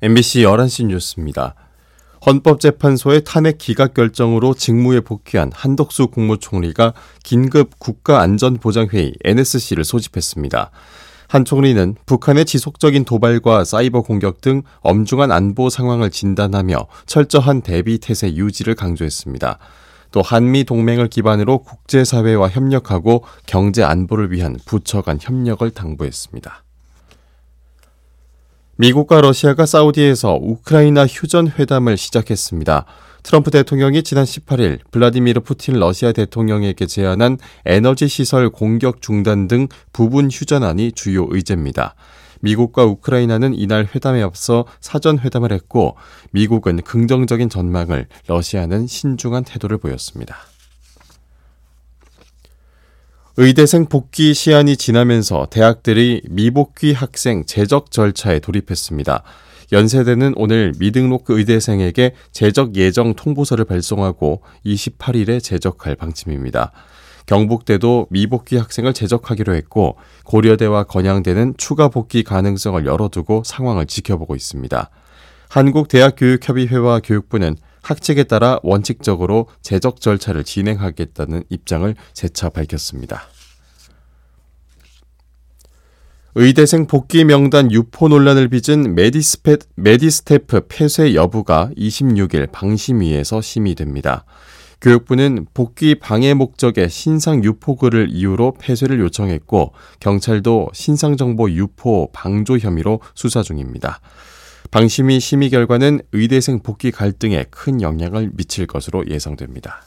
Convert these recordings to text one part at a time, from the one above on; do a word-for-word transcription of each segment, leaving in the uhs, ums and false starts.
엠비씨 열한 시 뉴스입니다. 헌법재판소의 탄핵 기각 결정으로 직무에 복귀한 한덕수 국무총리가 긴급 국가안전보장회의 엔에스씨를 소집했습니다. 한 총리는 북한의 지속적인 도발과 사이버 공격 등 엄중한 안보 상황을 진단하며 철저한 대비 태세 유지를 강조했습니다. 또 한미 동맹을 기반으로 국제사회와 협력하고 경제 안보를 위한 부처 간 협력을 당부했습니다. 미국과 러시아가 사우디에서 우크라이나 휴전 회담을 시작했습니다. 트럼프 대통령이 지난 십팔 일 블라디미르 푸틴 러시아 대통령에게 제안한 에너지 시설 공격 중단 등 부분 휴전안이 주요 의제입니다. 미국과 우크라이나는 이날 회담에 앞서 사전 회담을 했고 미국은 긍정적인 전망을, 러시아는 신중한 태도를 보였습니다. 의대생 복귀 시한이 지나면서 대학들이 미복귀 학생 재적 절차에 돌입했습니다. 연세대는 오늘 미등록 의대생에게 재적 예정 통보서를 발송하고 이십팔 일에 재적할 방침입니다. 경북대도 미복귀 학생을 재적하기로 했고 고려대와 건양대는 추가 복귀 가능성을 열어두고 상황을 지켜보고 있습니다. 한국대학교육협의회와 교육부는 학칙에 따라 원칙적으로 재적 절차를 진행하겠다는 입장을 재차 밝혔습니다. 의대생 복귀 명단 유포 논란을 빚은 메디스페, 메디스태프 폐쇄 여부가 이십육 일 방심위에서 심의됩니다. 교육부는 복귀 방해 목적의 신상 유포 글을 이유로 폐쇄를 요청했고 경찰도 신상정보 유포 방조 혐의로 수사 중입니다. 방심위 심의 결과는 의대생 복귀 갈등에 큰 영향을 미칠 것으로 예상됩니다.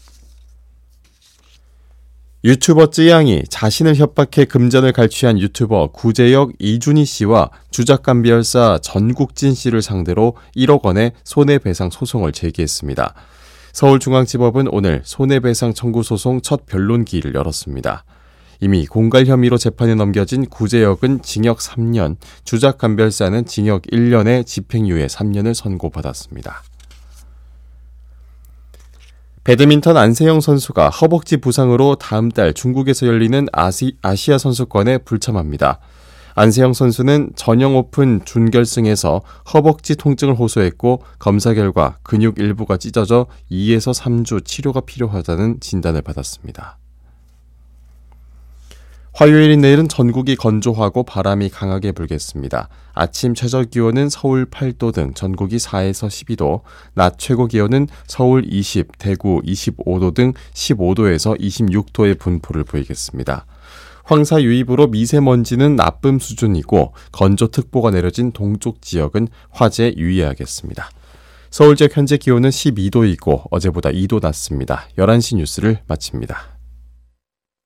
유튜버 쯔양이 자신을 협박해 금전을 갈취한 유튜버 구제역 이준희 씨와 주작감별사 전국진 씨를 상대로 일억 원의 손해배상 소송을 제기했습니다. 서울중앙지법은 오늘 손해배상 청구 소송 첫 변론기일을 열었습니다. 이미 공갈 혐의로 재판에 넘겨진 구제역은 징역 삼 년, 주작감별사는 징역 일 년에 집행유예 삼 년을 선고받았습니다. 배드민턴 안세영 선수가 허벅지 부상으로 다음 달 중국에서 열리는 아시, 아시아 선수권에 불참합니다. 안세영 선수는 전형 오픈 준결승에서 허벅지 통증을 호소했고 검사 결과 근육 일부가 찢어져 이에서 삼 주 치료가 필요하다는 진단을 받았습니다. 화요일인 내일은 전국이 건조하고 바람이 강하게 불겠습니다. 아침 최저기온은 서울 팔 도 등 전국이 사에서 십이 도, 낮 최고기온은 서울 이십, 대구 이십오 도 등 십오 도에서 이십육 도의 분포를 보이겠습니다. 황사 유입으로 미세먼지는 나쁨 수준이고 건조특보가 내려진 동쪽 지역은 화재 유의해야겠습니다. 서울 지역 현재 기온은 십이 도이고 어제보다 이 도 낮습니다. 열한 시 뉴스를 마칩니다.